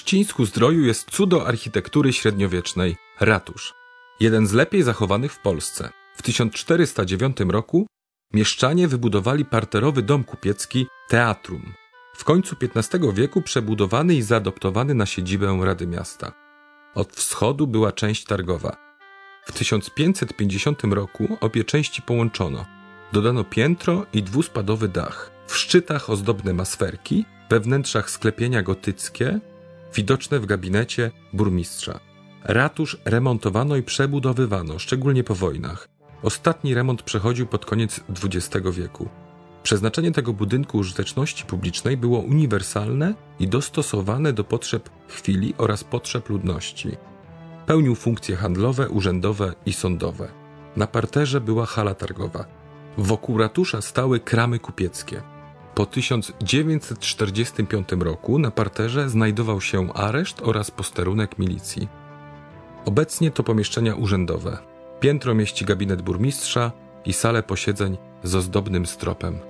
Uścińsku-Zdroju jest cudo architektury średniowiecznej – ratusz. Jeden z lepiej zachowanych w Polsce. W 1409 roku mieszczanie wybudowali parterowy dom kupiecki Teatrum. W końcu XV wieku przebudowany i zaadoptowany na siedzibę Rady Miasta. Od wschodu była część targowa. W 1550 roku obie części połączono. Dodano piętro i dwuspadowy dach. W szczytach ozdobne masferki, we wnętrzach sklepienia gotyckie, widoczne w gabinecie burmistrza. Ratusz remontowano i przebudowywano, szczególnie po wojnach. Ostatni remont przechodził pod koniec XX wieku. Przeznaczenie tego budynku użyteczności publicznej było uniwersalne i dostosowane do potrzeb chwili oraz potrzeb ludności. Pełnił funkcje handlowe, urzędowe i sądowe. Na parterze była hala targowa. Wokół ratusza stały kramy kupieckie. Po 1945 roku na parterze znajdował się areszt oraz posterunek milicji. Obecnie to pomieszczenia urzędowe. Piętro mieści gabinet burmistrza i salę posiedzeń z ozdobnym stropem.